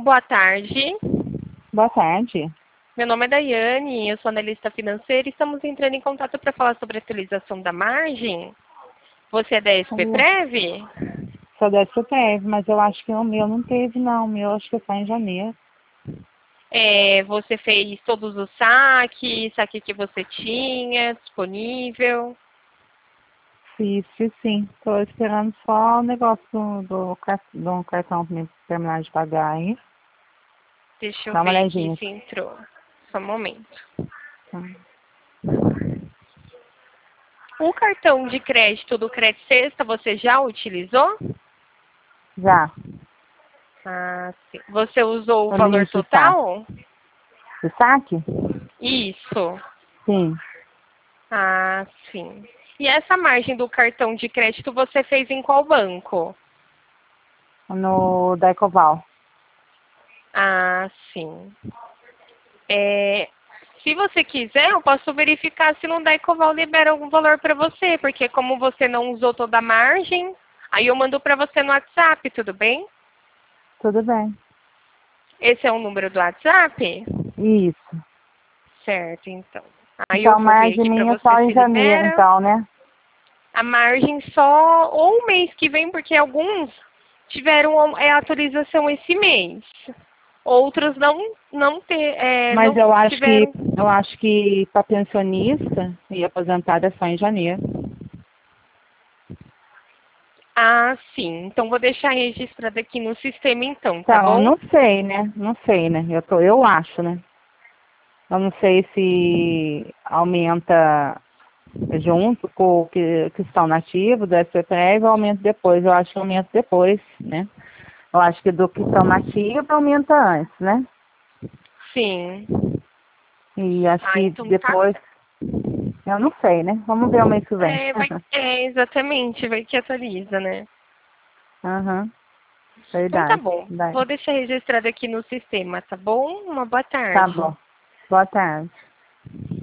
Boa tarde. Boa tarde. Meu nome é Daiane, eu sou analista financeira e estamos entrando em contato para falar sobre a atualização da margem. Você é da SPPrev? Só deve ser teve, mas eu acho que o meu não teve, não. O meu acho que está em janeiro. Você fez todos os saque que você tinha disponível? Fiz, sim. Estou esperando só o negócio do cartão para terminar de pagar aí. Deixa eu Dá uma ver aqui olhadinha. se entrou. Só um momento. Hum. O cartão de crédito do Crédito Sexta você já utilizou? Já. Ah, sim. Você usou o O valor limite de saque. total? De saque? Isso. Sim. Ah, sim. E essa margem do cartão de crédito você fez em qual banco? No da Ecoval. Ah, sim. Se você quiser, eu posso verificar se não da Ecoval libera algum valor para você, porque como você não usou toda a margem, aí eu mando para você no WhatsApp, tudo bem? Tudo bem. Esse é o número do WhatsApp? Isso. Certo, então. Aí eu Então, vou ver margem aqui para minha você só em se janeiro, libera. então, né? A margem só ou mês que vem, porque alguns tiveram atualização esse mês. Outros Mas não tiveram. eu acho que para pensionista e aposentado é só em janeiro. Ah, sim. Então vou deixar registrado aqui no sistema então, tá Então, bom? não sei, né? Não sei, né? Eu acho, né? Eu não sei se aumenta junto com o que estão nativos do SPPREV ou aumenta depois. Eu acho que aumenta depois, né? Eu acho que do que estão nativos aumenta antes, né? Sim. E acho Ah, que então tá. depois, eu não sei, né? Vamos ver o mês que vem. Exatamente, vai que atualiza, né? Aham, Então tá verdade. bom. Vou deixar registrado aqui no sistema, tá bom? Uma boa Tá tarde. bom. Boa tarde.